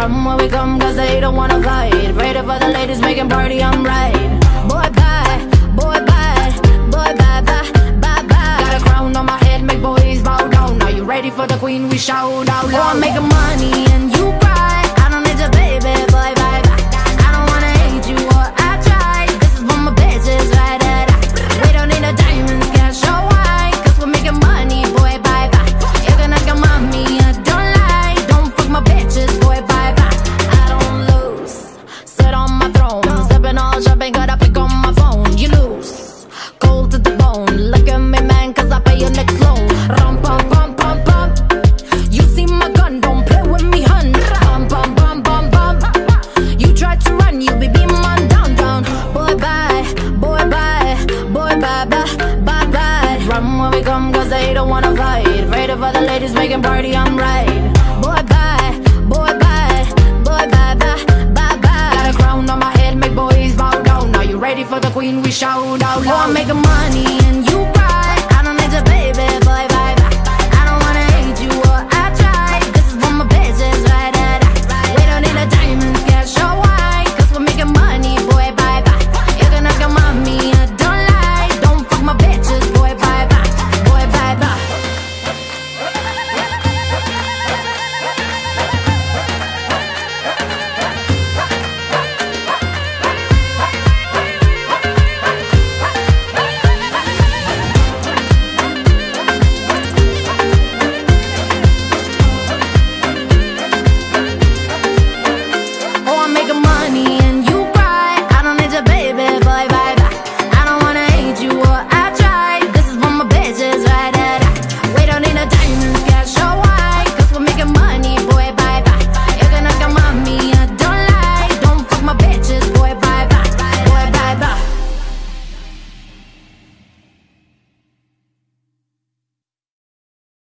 Run when we come cause they don't wanna fight. Ready for the ladies making party, I'm right. Boy bye, boy bye, boy bye bye, bye bye. Got a crown on my head, make boys bow down. Are you ready for the queen? We shout out loud. Oh, I'm making money and you cry. I don't need your baby, boy bye bye. I don't wanna hate you or I try. This is for my bitches, right? We don't need a diamonds, cash or wine, cause we're making money, boy bye bye. You can ask your mommy, I don't lie. Don't fuck my bitches, boy bye bye. I don't lose, sit on my throne, sipping on champagne, got a pick on my phone. You lose, cold to the bone. Look at me, man, cause I pay your next loan. Rum pum pum pum pum. You see my gun, don't play with me, hun. Pum pum pum pum pum. You try to run, you be beam on down down. Boy bye, boy bye, boy bye bye, bye bye. Run when we come cause they don't wanna fight. Ready for the ladies making party, I'm right. Boy bye, boy bye, boy bye bye, bye bye. Got a crown on my head, make boys bow down. Are you ready for the queen? We shout out loud. Oh, I'm making money and